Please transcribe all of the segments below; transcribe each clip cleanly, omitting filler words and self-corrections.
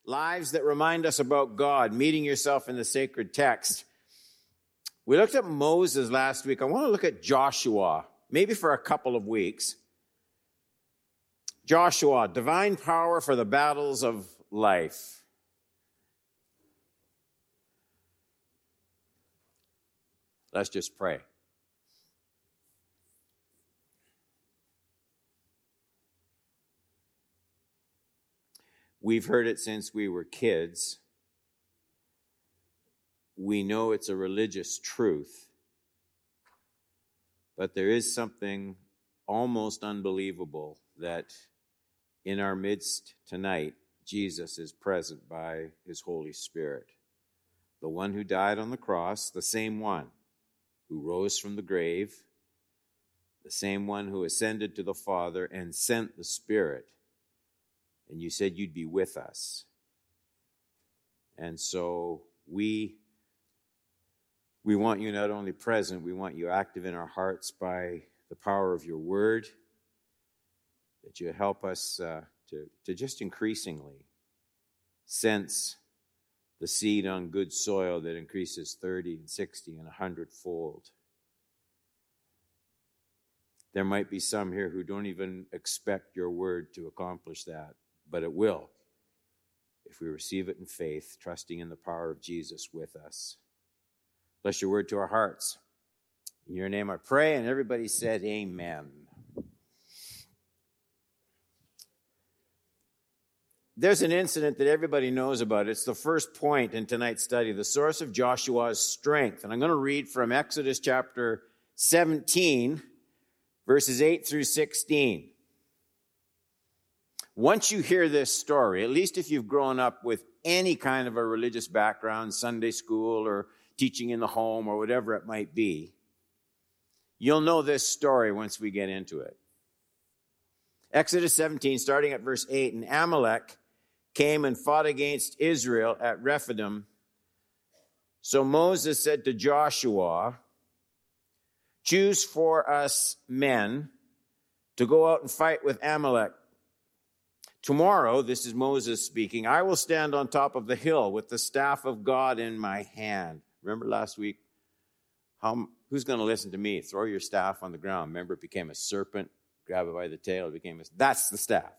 lives that remind us about God, meeting yourself in the sacred text. We looked at Moses last week. I want to look at Joshua, maybe for a couple of weeks. Joshua, divine power for the battles of life. Let's just pray. We've heard it since we were kids. We know it's a religious truth. But there is something almost unbelievable that in our midst tonight, Jesus is present by his Holy Spirit. The one who died on the cross, the same one who rose from the grave, the same one who ascended to the Father and sent the Spirit. And you said you'd be with us. And so we want you not only present, we want you active in our hearts by the power of your word, that you help us to just increasingly sense the seed on good soil that increases 30 and 60 and 100-fold. There might be some here who don't even expect your word to accomplish that, but it will if we receive it in faith, trusting in the power of Jesus with us. Bless your word to our hearts. In your name I pray, and everybody said amen. There's an incident that everybody knows about. It's the first point in tonight's study, the source of Joshua's strength. And I'm going to read from Exodus chapter 17, verses 8 through 16. Once you hear this story, at least if you've grown up with any kind of a religious background, Sunday school or teaching in the home or whatever it might be, you'll know this story once we get into it. Exodus 17, starting at verse 8, and Amalek came and fought against Israel at Rephidim. So Moses said to Joshua, choose for us men to go out and fight with Amalek. Tomorrow, this is Moses speaking, I will stand on top of the hill with the staff of God in my hand. Remember last week? Who's going to listen to me? Throw your staff on the ground. Remember, it became a serpent. Grab it by the tail. It became that's the staff.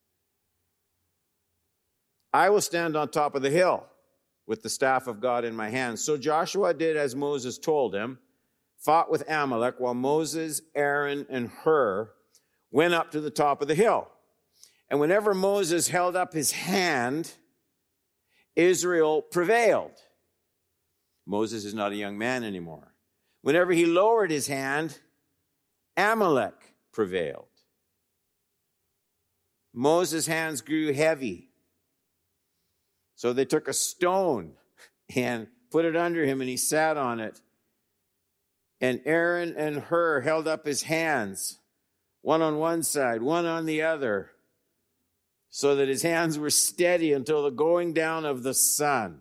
I will stand on top of the hill with the staff of God in my hand. So Joshua did as Moses told him, fought with Amalek, while Moses, Aaron, and Hur went up to the top of the hill. And whenever Moses held up his hand, Israel prevailed. Moses is not a young man anymore. Whenever he lowered his hand, Amalek prevailed. Moses' hands grew heavy. So they took a stone and put it under him, and he sat on it. And Aaron and Hur held up his hands, one on one side, one on the other, so that his hands were steady until the going down of the sun.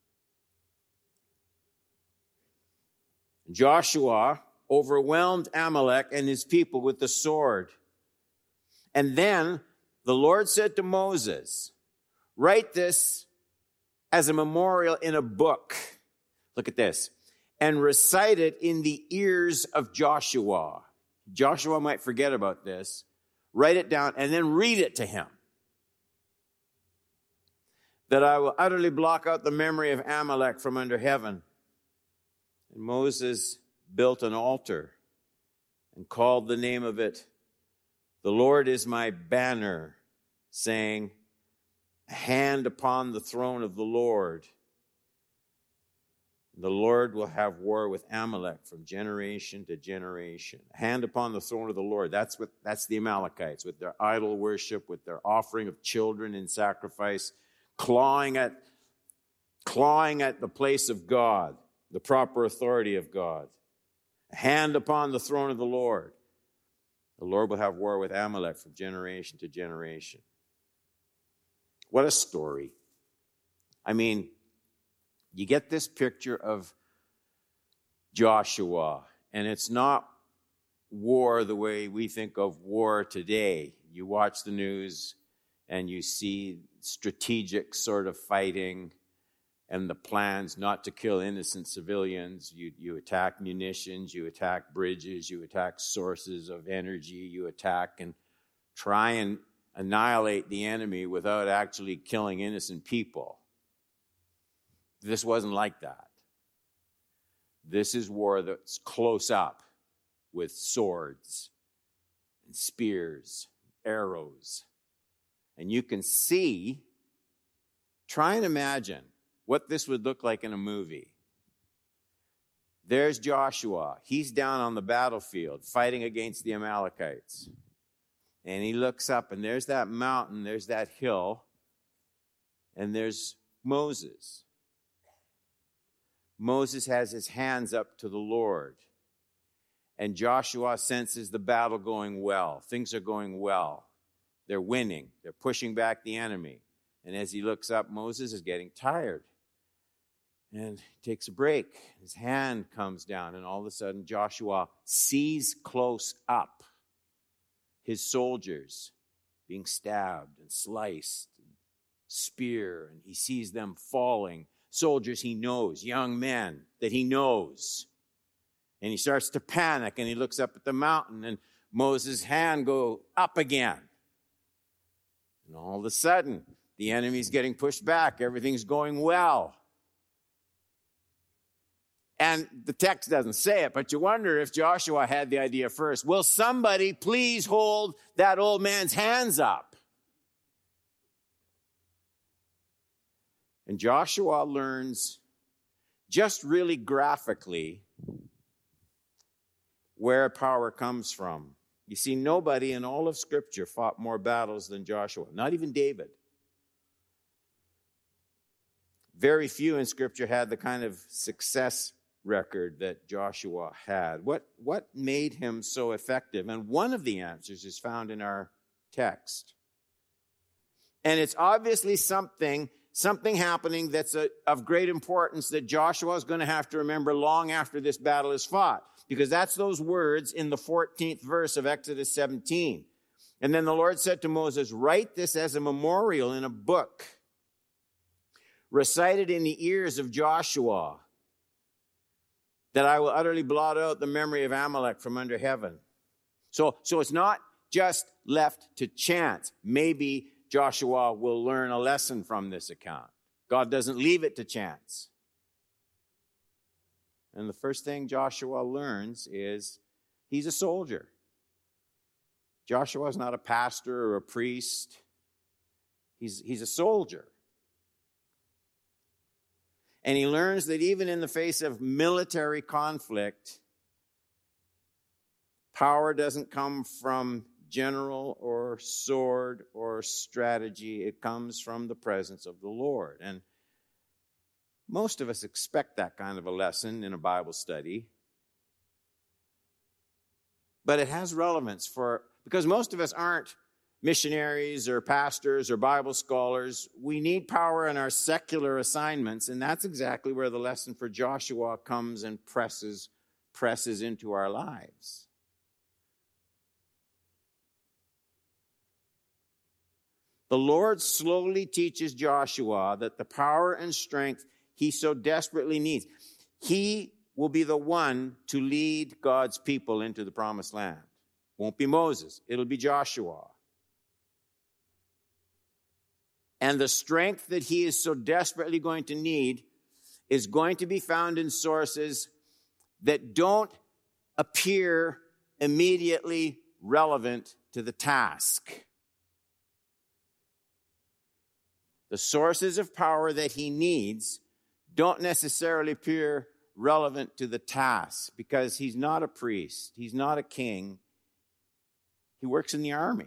Joshua overwhelmed Amalek and his people with the sword. And then the Lord said to Moses, write this as a memorial in a book. Look at this. And recite it in the ears of Joshua. Joshua might forget about this. Write it down and then read it to him. That I will utterly block out the memory of Amalek from under heaven. And Moses built an altar and called the name of it, the Lord is my banner, saying, a hand upon the throne of the Lord. The Lord will have war with Amalek from generation to generation. A hand upon the throne of the Lord. That's the Amalekites, with their idol worship, with their offering of children in sacrifice, clawing at the place of God, the proper authority of God. A hand upon the throne of the Lord. The Lord will have war with Amalek from generation to generation. What a story. I mean, you get this picture of Joshua, and it's not war the way we think of war today. You watch the news, and you see strategic sort of fighting and the plans not to kill innocent civilians. You attack munitions, you attack bridges, you attack sources of energy, you attack and try and annihilate the enemy without actually killing innocent people. This wasn't like that. This is war that's close up with swords and spears, arrows. And you can see, try and imagine what this would look like in a movie. There's Joshua. He's down on the battlefield fighting against the Amalekites. And he looks up, and there's that mountain, there's that hill, and there's Moses. Moses has his hands up to the Lord. And Joshua senses the battle going well. Things are going well. They're winning. They're pushing back the enemy. And as he looks up, Moses is getting tired. And he takes a break. His hand comes down, and all of a sudden Joshua sees close up his soldiers being stabbed and sliced and spear, and he sees them falling. Soldiers he knows, young men that he knows. And he starts to panic, and he looks up at the mountain, and Moses' hand go up again. And all of a sudden, the enemy's getting pushed back. Everything's going well. And the text doesn't say it, but you wonder if Joshua had the idea first. Will somebody please hold that old man's hands up? And Joshua learns just really graphically where power comes from. You see, nobody in all of Scripture fought more battles than Joshua, not even David. Very few in Scripture had the kind of success record that Joshua had. What made him so effective? And one of the answers is found in our text. And it's obviously something happening that's of great importance that Joshua is going to have to remember long after this battle is fought. Because that's those words in the 14th verse of Exodus 17. And then the Lord said to Moses, write this as a memorial in a book, recited in the ears of Joshua, that I will utterly blot out the memory of Amalek from under heaven. So it's not just left to chance. Maybe Joshua will learn a lesson from this account. God doesn't leave it to chance. And the first thing Joshua learns is he's a soldier. Joshua is not a pastor or a priest. He's a soldier. And he learns that even in the face of military conflict, power doesn't come from general or sword or strategy. It comes from the presence of the Lord. And most of us expect that kind of a lesson in a Bible study. But it has relevance because most of us aren't missionaries or pastors or Bible scholars. We need power in our secular assignments, and that's exactly where the lesson for Joshua comes and presses into our lives. The Lord slowly teaches Joshua that the power and strength he so desperately needs, he will be the one to lead God's people into the promised land. Won't be Moses, it'll be Joshua. And the strength that he is so desperately going to need is going to be found in sources that don't appear immediately relevant to the task. The sources of power that he needs don't necessarily appear relevant to the task because he's not a priest, he's not a king, he works in the army.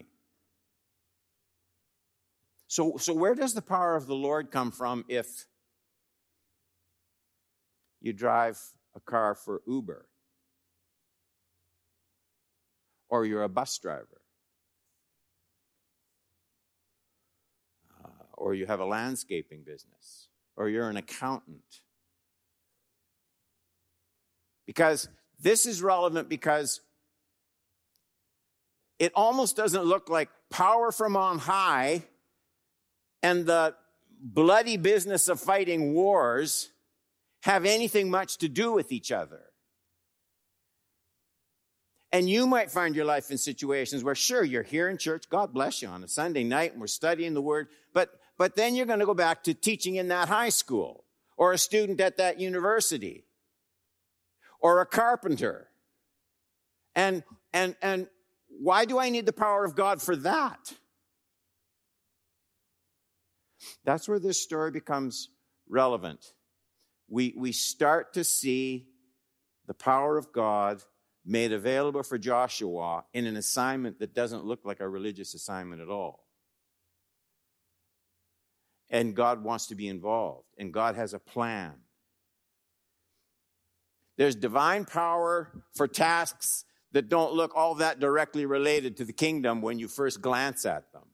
So where does the power of the Lord come from if you drive a car for Uber? Or you're a bus driver? Or you have a landscaping business? Or you're an accountant? Because this is relevant because it almost doesn't look like power from on high and the bloody business of fighting wars have anything much to do with each other. And you might find your life in situations where, sure, you're here in church, God bless you, on a Sunday night, and we're studying the Word, but then you're going to go back to teaching in that high school, or a student at that university, or a carpenter. And why do I need the power of God for that? That's where this story becomes relevant. We start to see the power of God made available for Joshua in an assignment that doesn't look like a religious assignment at all. And God wants to be involved, and God has a plan. There's divine power for tasks that don't look all that directly related to the kingdom when you first glance at them.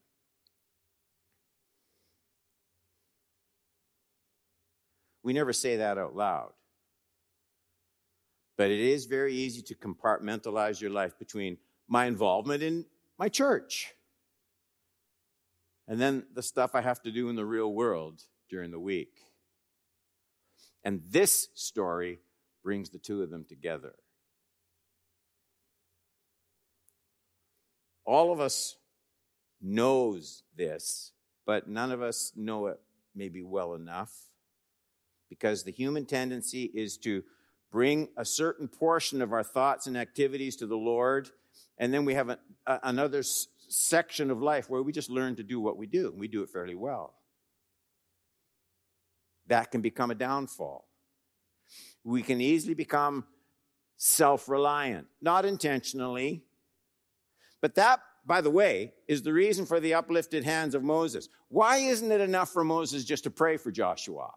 We never say that out loud. But it is very easy to compartmentalize your life between my involvement in my church and then the stuff I have to do in the real world during the week. And this story brings the two of them together. All of us knows this, but none of us know it maybe well enough, because the human tendency is to bring a certain portion of our thoughts and activities to the Lord, and then we have another section of life where we just learn to do what we do, and we do it fairly well. That can become a downfall. We can easily become self-reliant, not intentionally, but that, by the way, is the reason for the uplifted hands of Moses. Why isn't it enough for Moses just to pray for Joshua?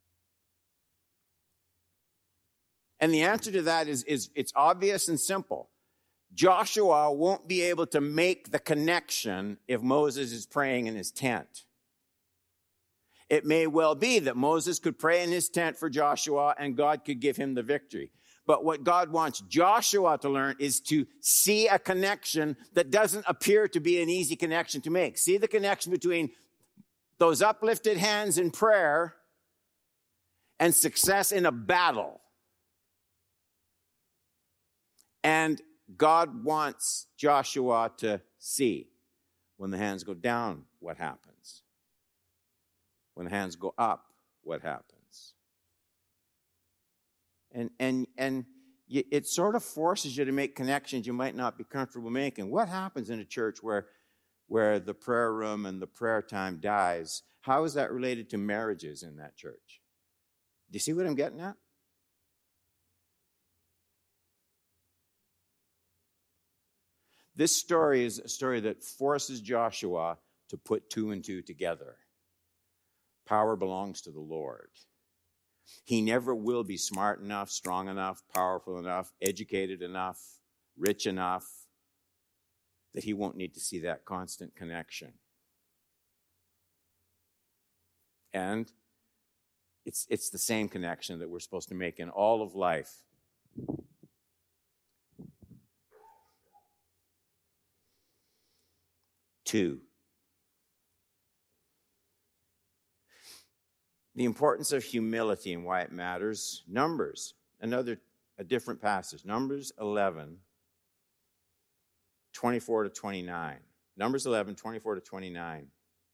And the answer to that is it's obvious and simple. Joshua won't be able to make the connection if Moses is praying in his tent. It may well be that Moses could pray in his tent for Joshua and God could give him the victory. But what God wants Joshua to learn is to see a connection that doesn't appear to be an easy connection to make. See the connection between those uplifted hands in prayer and success in a battle. And God wants Joshua to see when the hands go down, what happens. When the hands go up, what happens. And it sort of forces you to make connections you might not be comfortable making. What happens in a church where the prayer room and the prayer time dies? How is that related to marriages in that church? Do you see what I'm getting at? This story is a story that forces Joshua to put two and two together. Power belongs to the Lord. He never will be smart enough, strong enough, powerful enough, educated enough, rich enough that he won't need to see that constant connection. And it's the same connection that we're supposed to make in all of life. Two, the importance of humility and why it matters. Numbers, a different passage. Numbers 11, 24 to 29. Numbers 11, 24 to 29.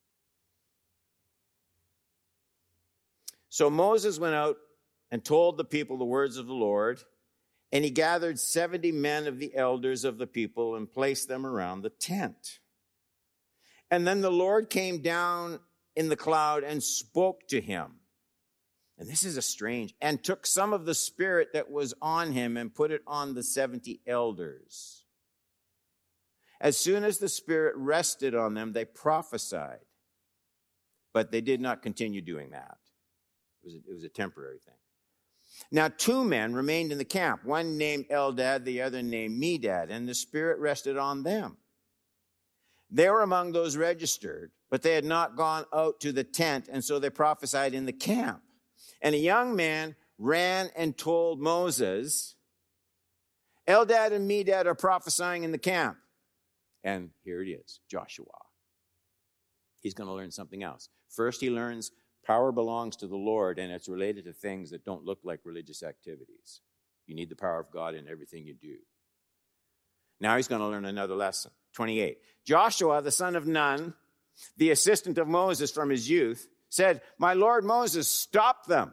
So Moses went out and told the people the words of the Lord, and he gathered 70 men of the elders of the people and placed them around the tent. And then the Lord came down in the cloud and spoke to him. And this is and took some of the spirit that was on him and put it on the 70 elders. As soon as the spirit rested on them, they prophesied. But they did not continue doing that. It was a temporary thing. Now 2 men remained in the camp, one named Eldad, the other named Medad, and the spirit rested on them. They were among those registered, but they had not gone out to the tent, and so they prophesied in the camp. And a young man ran and told Moses, Eldad and Medad are prophesying in the camp. And here it is, Joshua. he's going to learn something else. First, he learns power belongs to the Lord, and it's related to things that don't look like religious activities. You need the power of God in everything you do. Now he's going to learn another lesson. 28. Joshua, the son of Nun, the assistant of Moses from his youth, said, "My Lord Moses, stop them.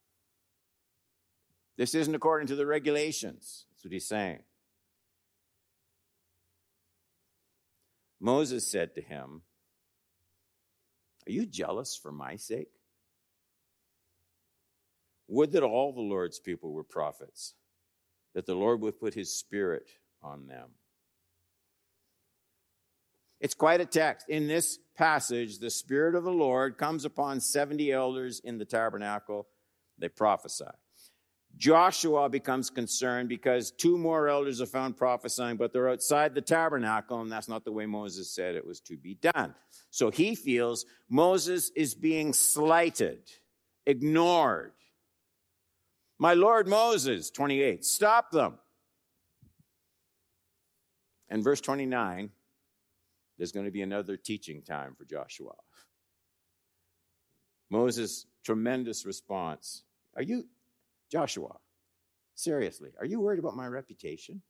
This isn't according to the regulations." That's what he's saying. Moses said to him, "Are you jealous for my sake? Would that all the Lord's people were prophets, that the Lord would put his Spirit on them." It's quite a text. In this passage, the Spirit of the Lord comes upon 70 elders in the tabernacle. They prophesy. Joshua becomes concerned because 2 more elders are found prophesying, but they're outside the tabernacle, and that's not the way Moses said it was to be done. So he feels Moses is being slighted, ignored. "My Lord Moses," 28, "stop them." And verse 29, there's going to be another teaching time for Joshua. Moses' tremendous response. Joshua, seriously, are you worried about my reputation?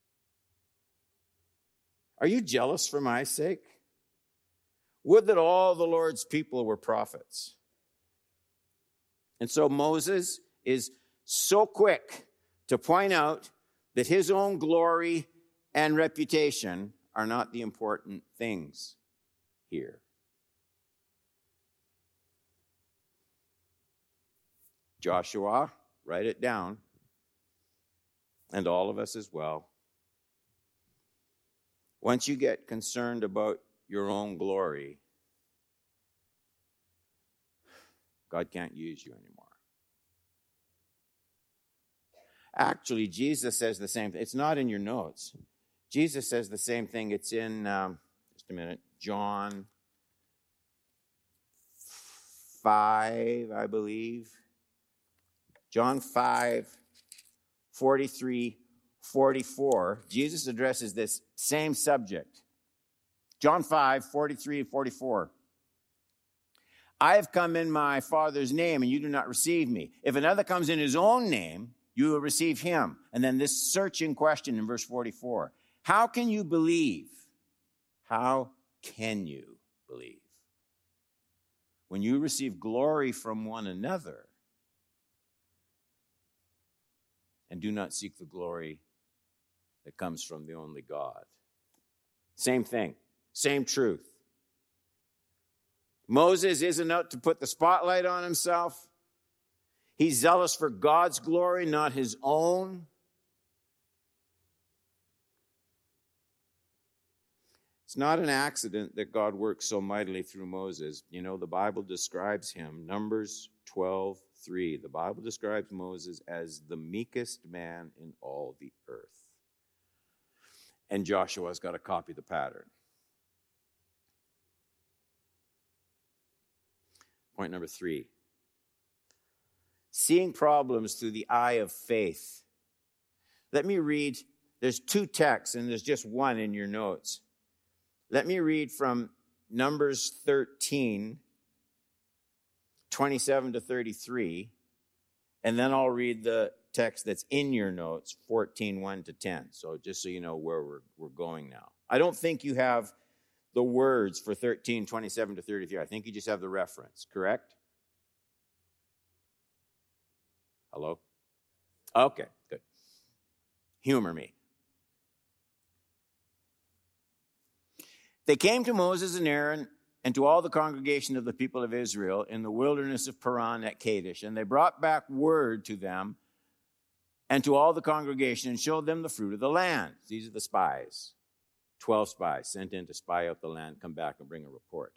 Are you jealous for my sake? Would that all the Lord's people were prophets. And so Moses is so quick to point out that his own glory and reputation are not the important things here. Joshua, write it down, and all of us as well. Once you get concerned about your own glory, God can't use you anymore. Actually, Jesus says the same thing. It's not in your notes. Jesus says the same thing. It's in, just a minute, John 5, I believe. John 5, 43, 44. Jesus addresses this same subject. John 5, 43 and 44. "I have come in my Father's name, and you do not receive me. If another comes in his own name, you will receive him." And then this searching question in verse 44. "How can you believe? How can you believe? When you receive glory from one another and do not seek the glory that comes from the only God?" Same thing, same truth. Moses isn't out to put the spotlight on himself. He's zealous for God's glory, not his own. It's not an accident that God works so mightily through Moses. You know, the Bible describes him, Numbers 12:3. The Bible describes Moses as the meekest man in all the earth. And Joshua's got to copy the pattern. Point number 3. Seeing problems through the eye of faith. Let me read. There's 2 texts, and there's just one in your notes. Let me read from Numbers 13, 27 to 33, and then I'll read the text that's in your notes, 14, 1 to 10. So just so you know where we're going now. I don't think you have the words for 13, 27 to 33. I think you just have the reference, correct? Hello? Okay, good. Humor me. "They came to Moses and Aaron and to all the congregation of the people of Israel in the wilderness of Paran at Kadesh, and they brought back word to them and to all the congregation and showed them the fruit of the land." These are the spies. 12 spies sent in to spy out the land, come back and bring a report.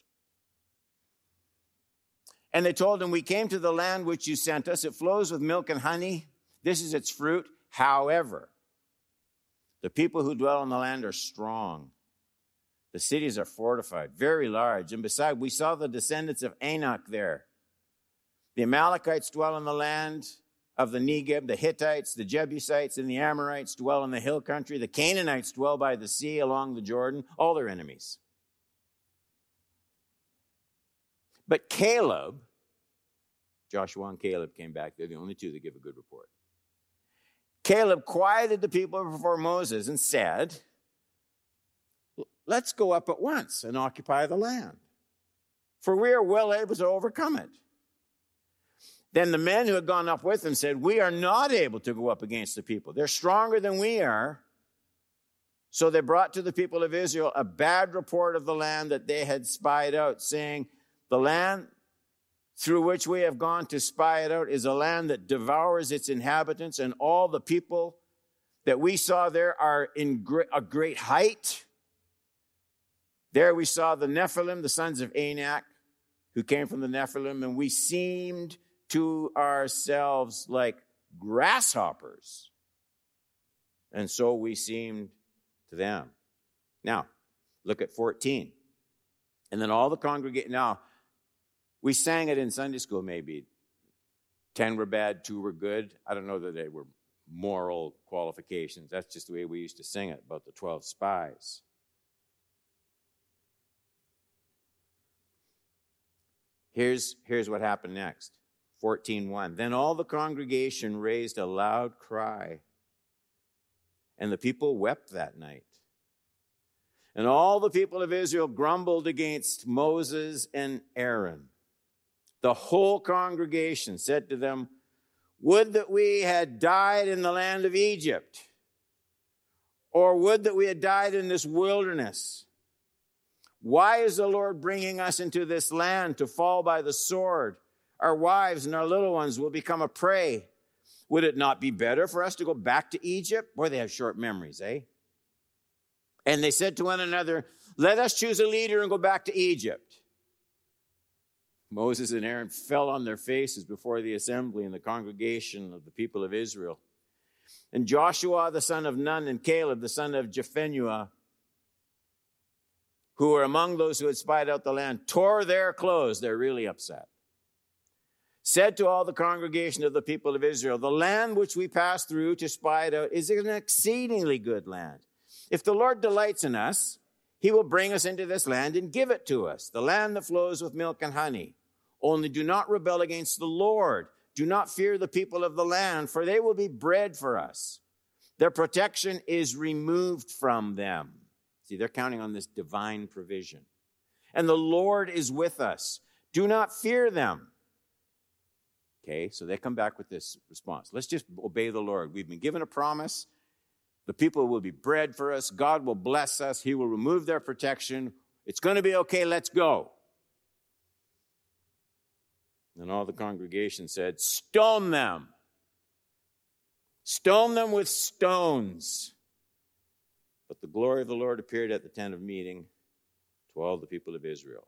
"And they told him, 'We came to the land which you sent us. It flows with milk and honey. This is its fruit. However, the people who dwell on the land are strong. The cities are fortified, very large. And beside, we saw the descendants of Anak there. The Amalekites dwell in the land of the Negeb. The Hittites, the Jebusites, and the Amorites dwell in the hill country. The Canaanites dwell by the sea along the Jordan. All their enemies. But Caleb, Joshua and Caleb came back. They're the only two that give a good report. Caleb quieted the people before Moses and said, let's go up at once and occupy the land, for we are well able to overcome it. Then the men who had gone up with him said, we are not able to go up against the people. They're stronger than we are. So they brought to the people of Israel a bad report of the land that they had spied out, saying, the land through which we have gone to spy it out is a land that devours its inhabitants, and all the people that we saw there are in a great height. There we saw the Nephilim, the sons of Anak, who came from the Nephilim, and we seemed to ourselves like grasshoppers, and so we seemed to them. Now, look at 14. And then all the congregation, now, we sang it in Sunday school maybe. 10 were bad, 2 were good. I don't know that they were moral qualifications. That's just the way we used to sing it about the 12 spies. Here's what happened next. 14:1. Then all the congregation raised a loud cry, and the people wept that night. And all the people of Israel grumbled against Moses and Aaron. The whole congregation said to them, would that we had died in the land of Egypt, or would that we had died in this wilderness. Why is the Lord bringing us into this land to fall by the sword? Our wives and our little ones will become a prey. Would it not be better for us to go back to Egypt? Boy, they have short memories, eh? And they said to one another, let us choose a leader and go back to Egypt. Moses and Aaron fell on their faces before the assembly and the congregation of the people of Israel. And Joshua, the son of Nun, and Caleb, the son of Jephunneh, who were among those who had spied out the land, tore their clothes. They're really upset. Said to all the congregation of the people of Israel, the land which we passed through to spy it out is an exceedingly good land. If the Lord delights in us, he will bring us into this land and give it to us, the land that flows with milk and honey. Only do not rebel against the Lord. Do not fear the people of the land, for they will be bread for us. Their protection is removed from them. See, they're counting on this divine provision. And the Lord is with us. Do not fear them. Okay, so they come back with this response. Let's just obey the Lord. We've been given a promise. The people will be bread for us. God will bless us. He will remove their protection. It's going to be okay. Let's go. And all the congregation said, stone them. Stone them with stones. But the glory of the Lord appeared at the tent of meeting to all the people of Israel.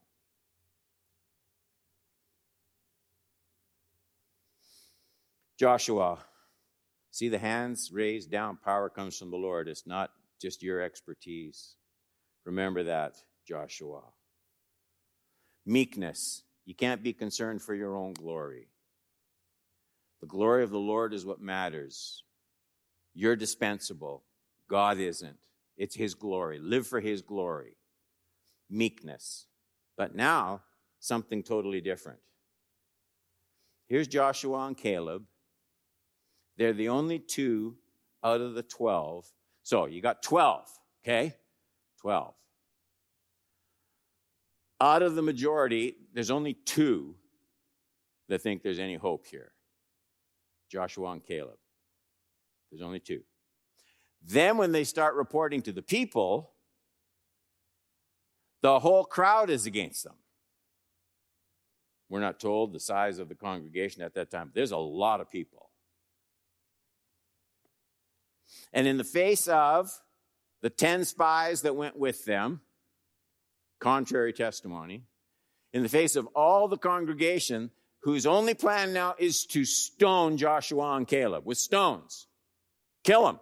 Joshua, see the hands raised down. Power comes from the Lord. It's not just your expertise. Remember that, Joshua. Meekness. You can't be concerned for your own glory. The glory of the Lord is what matters. You're dispensable. God isn't. It's his glory. Live for his glory. Meekness. But now, something totally different. Here's Joshua and Caleb. They're the only 2 out of the 12. So you got 12, okay? 12. Out of the majority, there's only 2 that think there's any hope here. Joshua and Caleb. There's only 2. Then when they start reporting to the people, the whole crowd is against them. We're not told the size of the congregation at that time. There's a lot of people. And in the face of the 10 spies that went with them, contrary testimony, in the face of all the congregation whose only plan now is to stone Joshua and Caleb with stones. Kill them.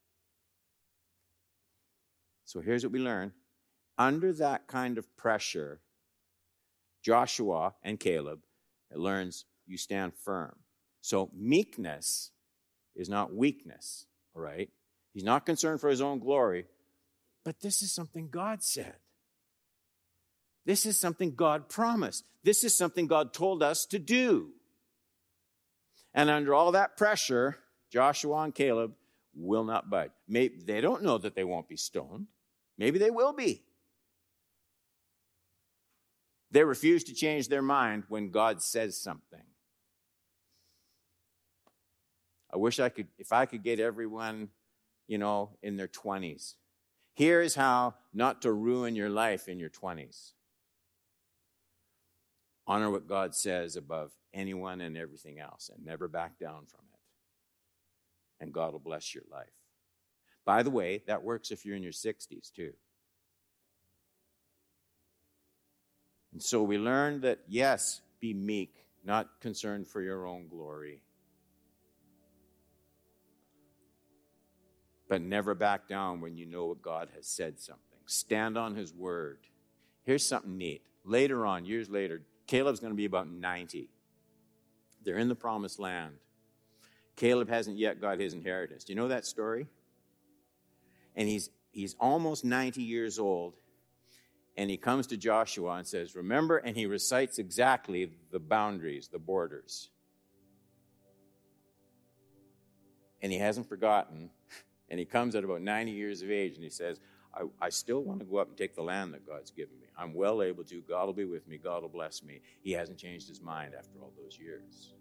So here's what we learn. Under that kind of pressure, Joshua and Caleb learns you stand firm. So meekness is not weakness, all right? He's not concerned for his own glory, but this is something God said. This is something God promised. This is something God told us to do. And under all that pressure, Joshua and Caleb will not budge. Maybe they don't know that they won't be stoned. Maybe they will be. They refuse to change their mind when God says something. I wish if I could get everyone, in their 20s. Here is how not to ruin your life in your 20s. Honor what God says above anyone and everything else, and never back down from it. And God will bless your life. By the way, that works if you're in your 60s too. And so we learned that, yes, be meek, not concerned for your own glory. But never back down when you know what God has said something. Stand on his word. Here's something neat. Later on, years later, Caleb's going to be about 90. They're in the promised land. Caleb hasn't yet got his inheritance. Do you know that story? And he's almost 90 years old. And he comes to Joshua and says, remember, and he recites exactly the boundaries, the borders. And he hasn't forgotten. And he comes at about 90 years of age and he says, I still want to go up and take the land that God's given me. I'm well able to. God will be with me. God will bless me. He hasn't changed his mind after all those years.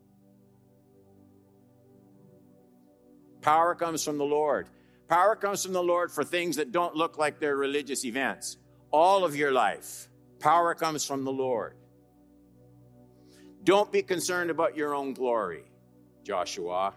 Power comes from the Lord. Power comes from the Lord for things that don't look like they're religious events. All of your life, power comes from the Lord. Don't be concerned about your own glory, Joshua.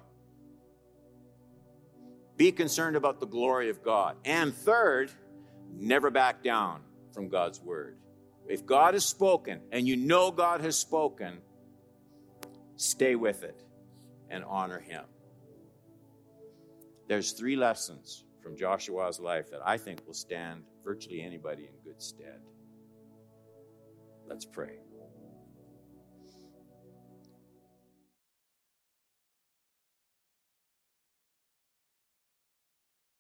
Be concerned about the glory of God. And third, never back down from God's word. If God has spoken, and you know God has spoken, stay with it and honor him. There's 3 lessons from Joshua's life that I think will stand virtually anybody in good stead. Let's pray.